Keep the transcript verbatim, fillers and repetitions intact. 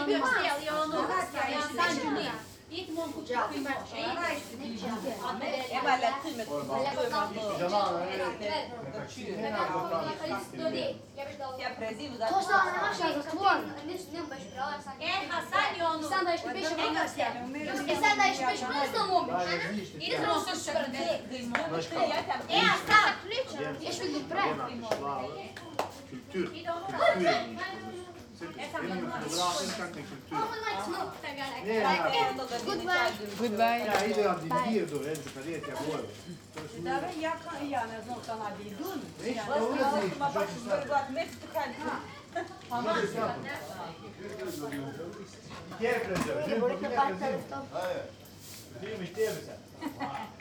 Kültür. Goodbye. Ja, iedereen die hier doorheen te verleerd ja hoor. Daar ben je kan ja, dat is nog dan aan die doen. Nee, dat is niet. Maar pas je wat met te gaan. Jij bent er. Nu moet je even zien. Nu moet je even zien.